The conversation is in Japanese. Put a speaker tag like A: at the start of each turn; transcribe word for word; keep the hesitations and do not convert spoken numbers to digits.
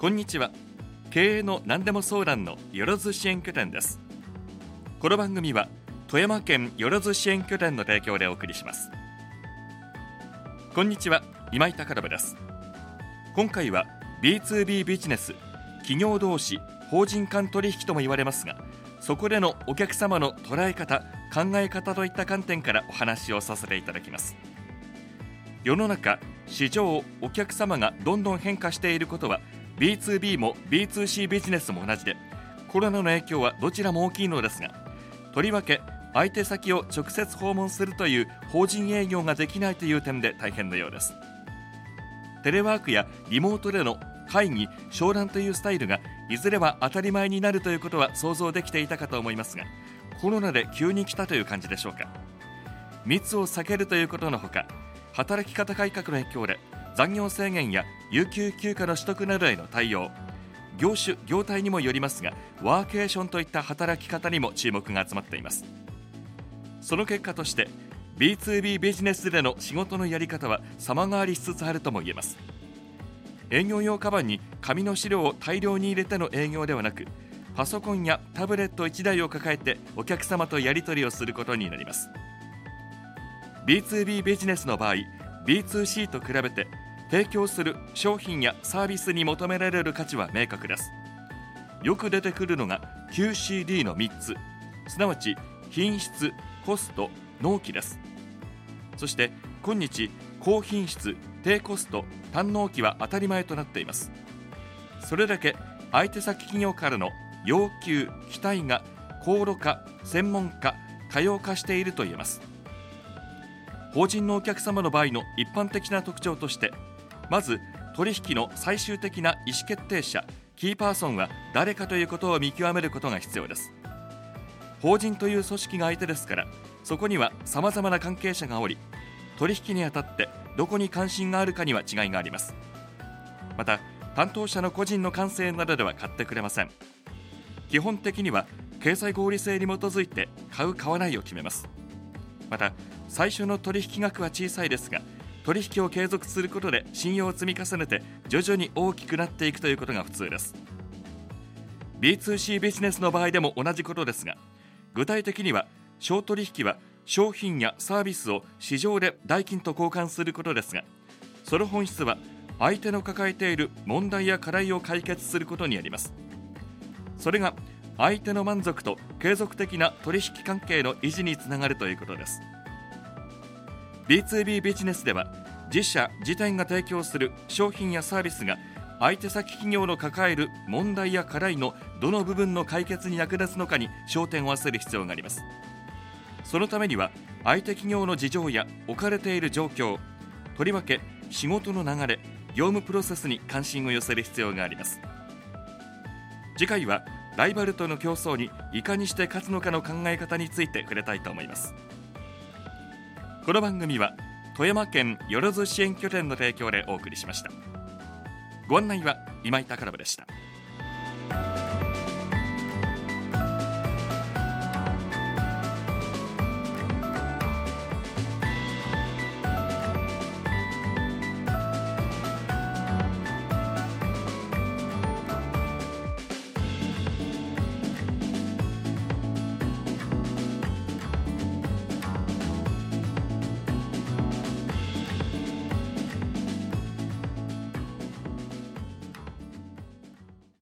A: こんにちは。経営の何でも相談のよろず支援拠点です。この番組は富山県よろず支援拠点の提供でお送りします。こんにちは、今井隆信です。今回は ビーツービー ビジネス、企業同士法人間取引とも言われますが、そこでのお客様の捉え方、考え方といった観点からお話をさせていただきます。世の中、市場、お客様がどんどん変化していることは ビーツービー も ビーツーシー ビジネスも同じで、コロナの影響はどちらも大きいのですが、とりわけ相手先を直接訪問するという法人営業ができないという点で大変なようです。テレワークやリモートでの会議、商談というスタイルがいずれは当たり前になるということは想像できていたかと思いますが、コロナで急に来たという感じでしょうか。密を避けるということのほか、働き方改革の影響で残業制限や有給休暇の取得などへの対応、業種業態にもよりますが、ワーケーションといった働き方にも注目が集まっています。その結果として ビーツービー ビジネスでの仕事のやり方は様変わりしつつあるとも言えます。営業用カバンに紙の資料を大量に入れての営業ではなく、パソコンやタブレットいちだいを抱えてお客様とやり取りをすることになります。 ビーツービー ビジネスの場合、 ビーツーシー と比べて提供する商品やサービスに求められる価値は明確です。よく出てくるのが キューシーディー のみっつ、すなわち品質、コスト、納期です。そして今日、高品質、低コスト、単納期は当たり前となっています。それだけ相手先企業からの要求、期待が高度化、専門化、多様化していると言えます。法人のお客様の場合の一般的な特徴として、まず取引の最終的な意思決定者、キーパーソンは誰かということを見極めることが必要です。法人という組織が相手ですから、そこには様々な関係者がおり、取引にあたってどこに関心があるかには違いがあります。また、担当者の個人の感性などでは買ってくれません。基本的には経済合理性に基づいて買う買わないを決めます。また、最初の取引額は小さいですが、取引を継続することで信用を積み重ねて徐々に大きくなっていくということが普通です。 ビーツーシー ビジネスの場合でも同じことですが、具体的には商取引は商品やサービスを市場で代金と交換することですが、その本質は相手の抱えている問題や課題を解決することにあります。それが相手の満足と継続的な取引関係の維持につながるということです。 ビーツービー ビジネスでは、自社自店が提供する商品やサービスが相手先企業の抱える問題や課題のどの部分の解決に役立つのかに焦点を合わせる必要があります。そのためには相手企業の事情や置かれている状況、とりわけ仕事の流れ、業務プロセスに関心を寄せる必要があります。次回はライバルとの競争にいかにして勝つのかの考え方について触れたいと思います。この番組は富山県よろず支援拠点の提供でお送りしました。ご案内は今井隆信でした。